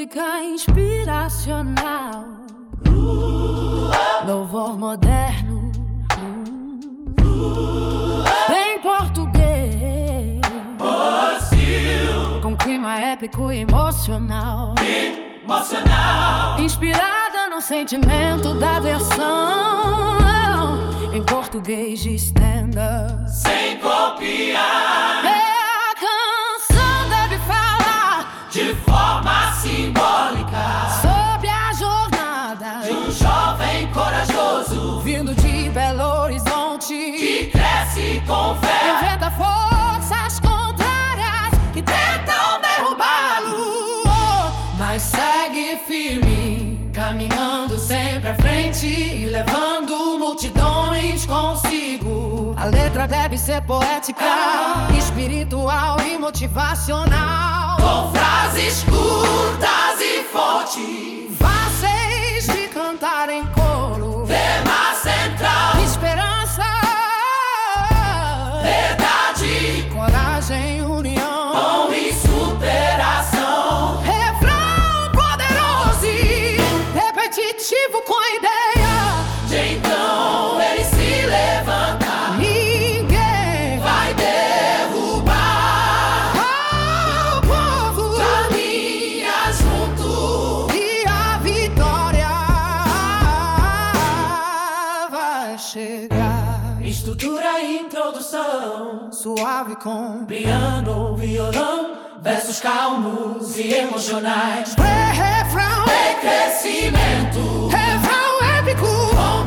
música inspiracional, louvor moderno, em português, com clima épico e emocional, inspirada no sentimento da versão em português de stand-up, sem copiar. A canção deve falar de forma simbólica sobre a jornada de um jovem corajoso vindo de Belo Horizonte, que cresce com fé, enfrenta forças contrárias que tentam derrubá-lo, mas segue firme, caminhando sempre à frente e levando multidões consigo. A letra deve ser poética, espiritual e motivacional, com frases curtas e fortes, fáceis de cantar em coro. tema central, Esperança, verdade, coragem, união, bom e superação. refrão poderoso e repetitivo com a ideia De então ele se levanta, ninguém vai derrubar. o povo Caminha junto, e a vitória vai chegar. estrutura e introdução, Suave com piano, violão, versos calmos e emocionais. refrão, Em crescimento, refrão épico, com